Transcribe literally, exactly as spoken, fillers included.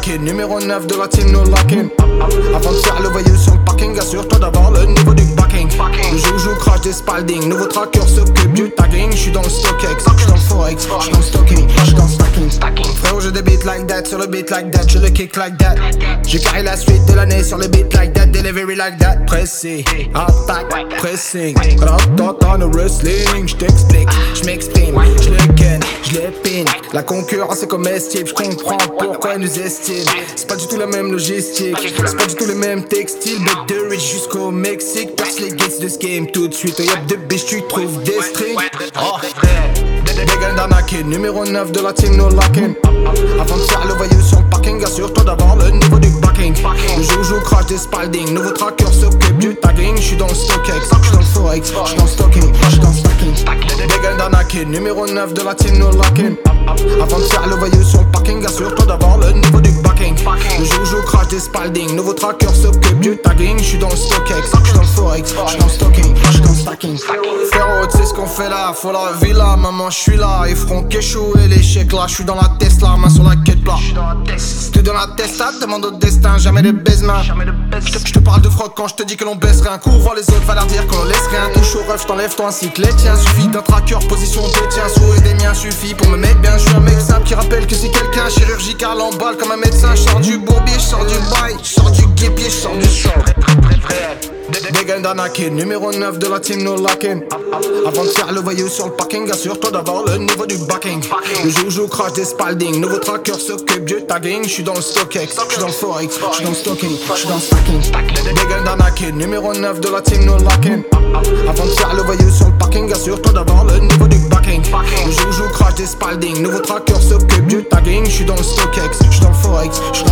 Anakin, numéro neuf de la team no locking. Avant de faire le voyou sur le parking, assure-toi d'avoir le niveau du backing. Le joujou crash des Spalding, nouveau tracker s'occupe du tagging. J'suis dans le StockX, j'suis dans le Forex, j'suis dans le stocking, j'suis dans le stacking. Frérot j'ai des beats like that, sur le beat like that, je le kick like that. J'ai carré la suite de l'année sur le beat like that, delivery like that. Pressé, attaque, pressing. Ratat dans le wrestling, j't'explique, j'm'exprime, j'le ken, j'l'épine. La concurrence est comestible, j'comprends pourquoi ils nous estiment. C'est pas du tout la même logistique, c'est pas du tout les mêmes textiles. But de rich jusqu'au Mexique, perce les gates de ce game tout de suite. Au yep de bitch tu trouves des strings. Oh, Dégaine d'Anakin, numéro neuf de la team no locking. Avant de faire le voyou sur le parking, assure-toi d'avoir le niveau du backing. Le joujou crash des Spalding, nouveau tracker s'occupe du tagging. J'suis dans le StockX, j'suis dans le Forex, j'suis dans le stocking, j'suis dans le stacking. Dégaine d'Anakin, numéro neuf de la team no locking. Avant de faire le voyou sur le parking, assure-toi d'avoir le niveau du backing. Le joujou crash des Spalding, nouveau tracker s'occupe du tagging. J'suis dans le StockX, j'suis dans le Forex, j'suis dans le stocking, j'suis dans le stacking. Frérot, tu sais ce qu'on fait là, faut la villa, maman j'suis là. Ils feront qu'échouer l'échec là, j'suis dans la Tesla, main sur la quête plat. T'es dans la Tesla, demande au destin, jamais de baise-main. J'te parle de froc quand j'te dis que l'on baisse rien. Cours voir les autres, va leur dire qu'on laisse rien. Touche au ref, j't'enlève toi ainsi que les tiens. Suffit d'un tracker, position détient, souris des miens suffit pour me mettre bien. J'suis un mec simple qui rappelle que si quelqu'un chirurgical emballe comme un médecin. J'sors du bourbier, j'sors du bail, j'sors du guépier, j'sors du sol. Dégaine d'Anakin, numéro neuf de la team no locking. Avant de faire le voyou sur le parking, assure-toi d'avoir le niveau du backing. Le joujou crash des Spalding, nouveau tracker s'occupe du tagging. J'suis dans le StockX, j'suis dans le Forex, j'suis dans le stocking, j'suis dans le stacking. Dégaine d'Anakin, numéro neuf de la team no locking. Avant de faire le voyou sur le parking, assure-toi d'avoir le niveau du backing. Le joujou crash des Spalding, nouveau tracker s'occupe du tagging. J'suis dans le StockX, j'suis dans le Forex, j'suis